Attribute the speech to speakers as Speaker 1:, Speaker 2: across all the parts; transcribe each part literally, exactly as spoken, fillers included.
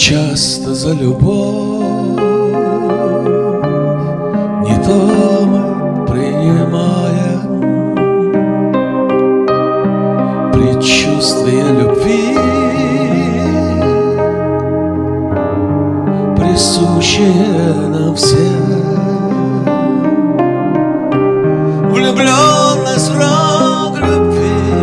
Speaker 1: часто за любовь не то мы принимаем предчувствие любви, присущее нам всем. Влюбленность в рак любви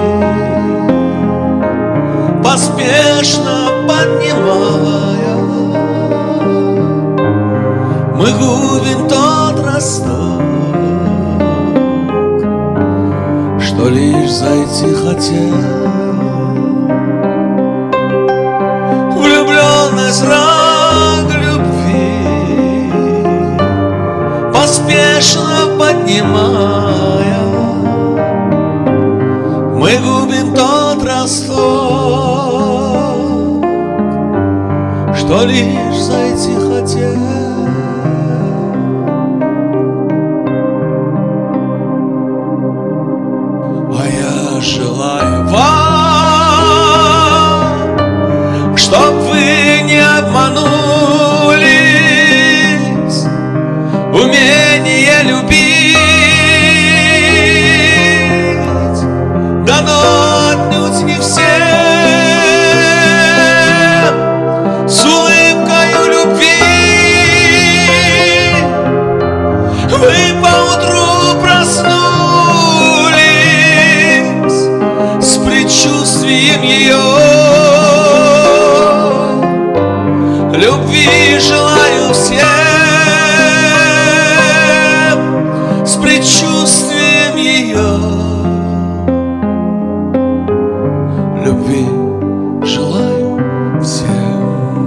Speaker 1: поспешно поднимая, мы губим тот росток, что лишь зайти хотел. Влюбленность рак любви поспешно поднимая, мы губим тот росток, что лишь зайти хотел. А я желаю вам, чтоб вы не обманулись, умение любить дано отнюдь не всем. С улыбкою любви вы поутру проснулись с предчувствием ее. Любви желаю всем с предчувствием ее. Любви желаю всем.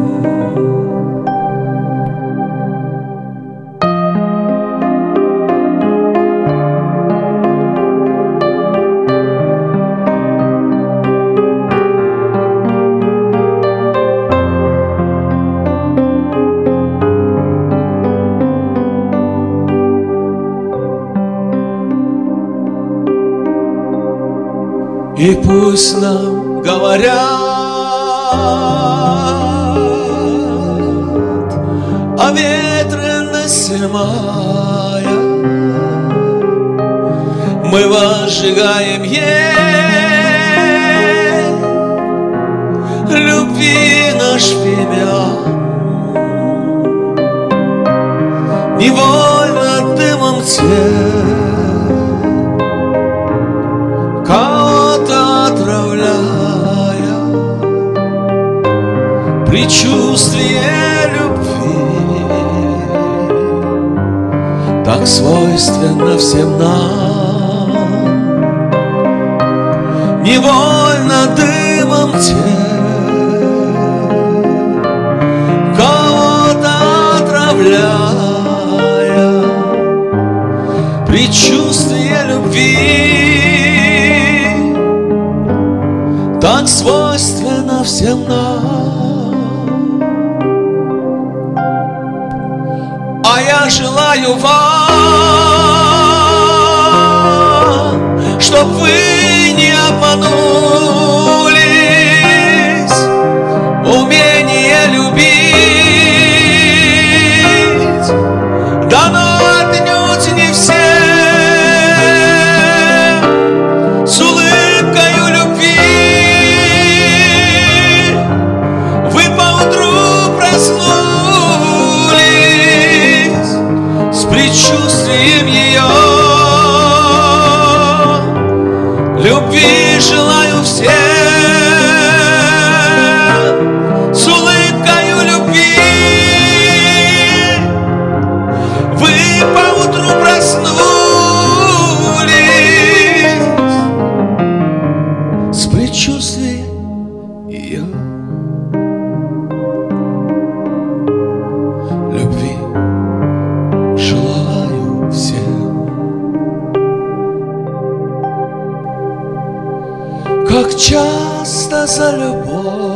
Speaker 1: И пусть нам говорят о ветренности мая, мы возжигаем ей любви наш фимиам. Невольно дымом тел отравляя предчувствие любви, так свойственно всем нам. Невольно дымом тел кого-то отравляя предчувствие любви, так свойственно всем нам. А я желаю вам, чтоб вы не обманулись, умение любить дано отнюдь не всем. С улыбкою любви вы поутру проснулись с предчувствием ее. Любви желаю всем с улыбкою любви. Вы поутру проснулись с предчувствием ее. Любви желаю всем. Как часто за любовь